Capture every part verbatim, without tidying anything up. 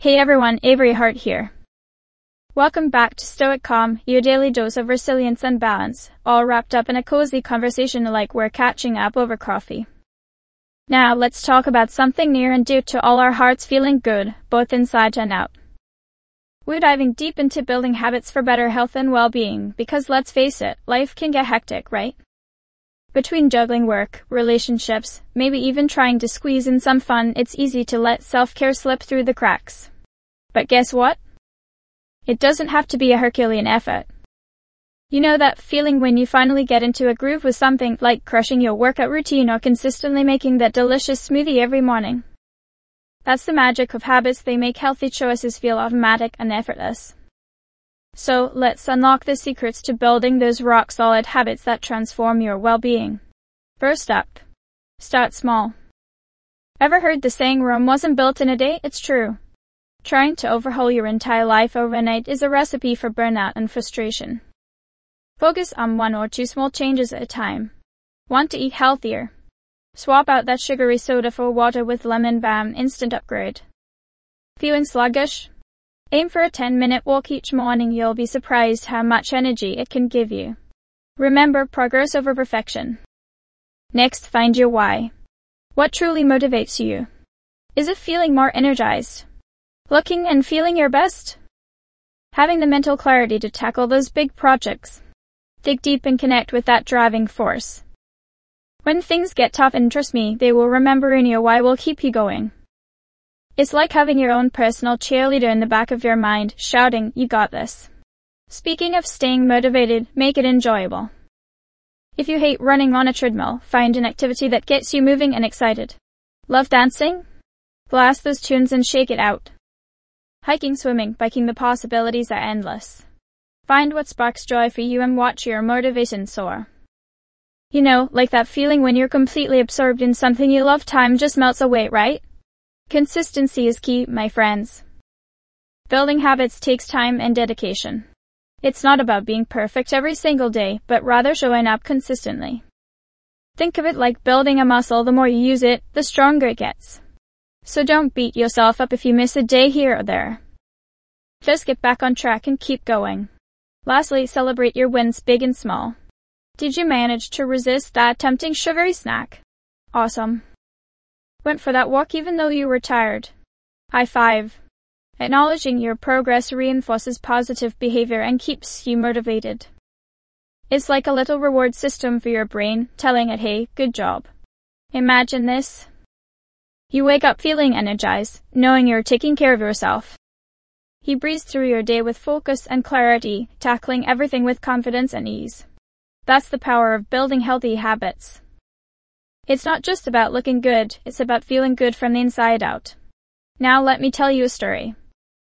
Hey everyone, Avery Hart here. Welcome back to Stoic Calm, your daily dose of resilience and balance, all wrapped up in a cozy conversation like we're catching up over coffee. Now let's talk about something near and dear to all our hearts, feeling good, both inside and out. We're diving deep into building habits for better health and well-being, because let's face it, life can get hectic, right? Between juggling work, relationships, maybe even trying to squeeze in some fun, it's easy to let self-care slip through the cracks. But guess what? It doesn't have to be a Herculean effort. You know that feeling when you finally get into a groove with something, like crushing your workout routine or consistently making that delicious smoothie every morning? That's the magic of habits. They make healthy choices feel automatic and effortless. So, let's unlock the secrets to building those rock-solid habits that transform your well-being. First up, start small. Ever heard the saying, Rome wasn't built in a day? It's true. Trying to overhaul your entire life overnight is a recipe for burnout and frustration. Focus on one or two small changes at a time. Want to eat healthier? Swap out that sugary soda for water with lemon, bam, instant upgrade. Feeling sluggish? Aim for a ten-minute walk each morning. You'll be surprised how much energy it can give you. Remember, progress over perfection. Next, find your why. What truly motivates you? Is it feeling more energized? Looking and feeling your best? Having the mental clarity to tackle those big projects? Dig deep and connect with that driving force. When things get tough, and trust me, they will, remembering your why will keep you going. It's like having your own personal cheerleader in the back of your mind, shouting, "You got this." Speaking of staying motivated, make it enjoyable. If you hate running on a treadmill, find an activity that gets you moving and excited. Love dancing? Blast those tunes and shake it out. Hiking, swimming, biking, the possibilities are endless. Find what sparks joy for you and watch your motivation soar. You know, like that feeling when you're completely absorbed in something you love, time just melts away, right? Consistency is key, my friends. Building habits takes time and dedication. It's not about being perfect every single day, but rather showing up consistently. Think of it like building a muscle. The more you use it, the stronger it gets. So don't beat yourself up if you miss a day here or there. Just get back on track and keep going. Lastly, celebrate your wins, big and small. Did you manage to resist that tempting sugary snack? Awesome. Went for that walk even though you were tired? High five. Acknowledging your progress reinforces positive behavior and keeps you motivated. It's like a little reward system for your brain, telling it, hey, good job. Imagine this. You wake up feeling energized, knowing you're taking care of yourself. You breeze through your day with focus and clarity, tackling everything with confidence and ease. That's the power of building healthy habits. It's not just about looking good, it's about feeling good from the inside out. Now let me tell you a story.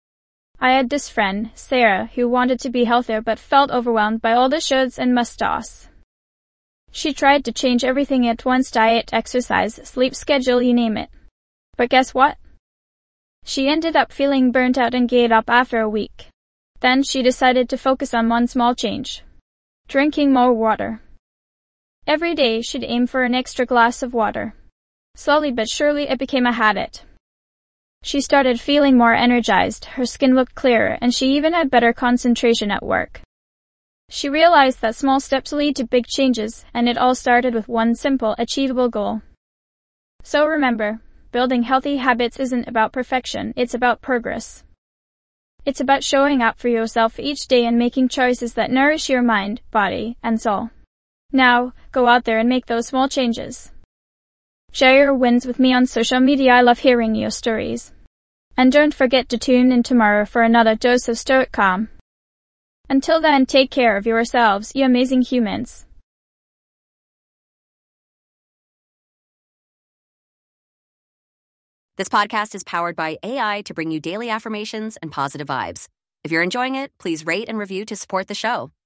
I had this friend, Sarah, who wanted to be healthier but felt overwhelmed by all the shoulds and must-dos. She tried to change everything at once: diet, exercise, sleep schedule, you name it. But guess what? She ended up feeling burnt out and gave up after a week. Then she decided to focus on one small change. Drinking more water. Every day she'd aim for an extra glass of water. Slowly but surely it became a habit. She started feeling more energized, her skin looked clearer, and she even had better concentration at work. She realized that small steps lead to big changes, and it all started with one simple, achievable goal. So remember, building healthy habits isn't about perfection, it's about progress. It's about showing up for yourself each day and making choices that nourish your mind, body, and soul. Now, go out there and make those small changes. Share your wins with me on social media. I love hearing your stories. And don't forget to tune in tomorrow for another dose of Stoic Calm. Until then, take care of yourselves, you amazing humans. This podcast is powered by A I to bring you daily affirmations and positive vibes. If you're enjoying it, please rate and review to support the show.